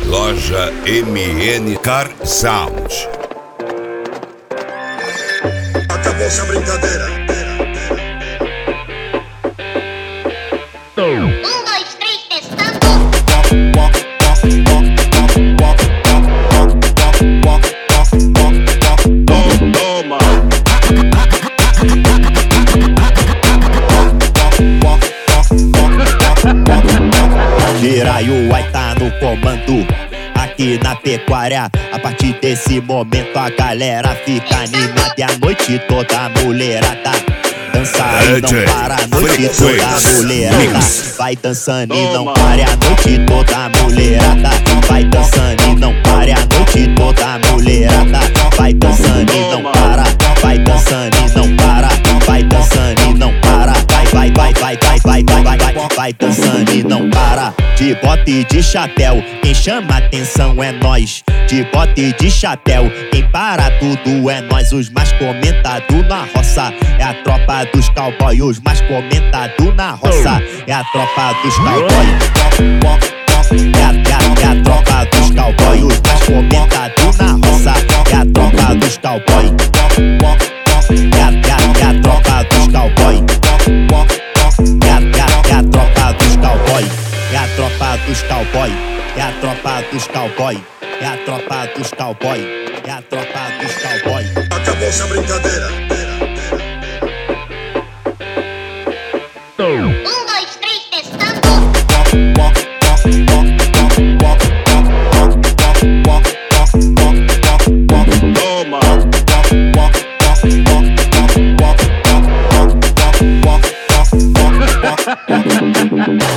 Loja MN Car Sound. Acabou-se a brincadeira. Dois, três, testando. Toma. Jiraiuai tá no comando aqui na pecuária. A partir desse momento a galera fica animada e a noite toda a mulherada dança e não para. A noite toda a mulherada vai dançando e não para. A noite toda a mulherada vai dançando e não para. A noite toda a mulherada vai dançando e não para. Vai dançando e não para. Vai dançando e não para. Vai dançando e não para. De bota e de chapéu, quem chama atenção é nós. De bota e de chapéu, quem para tudo é nós. Os mais comentados na roça é a tropa dos cowboy. Os mais comentados na roça é a tropa dos cowboy. É a tropa dos cowboy. Os mais comentados na roça é a tropa dos cowboy. É a tropa dos cowboy. É a tropa dos cowboy. É a tropa dos cowboy. É a tropa dos cowboy. É a tropa dos cowboy. É a tropa dos cowboy. Acabou-se a brincadeira. Dois, três, testando.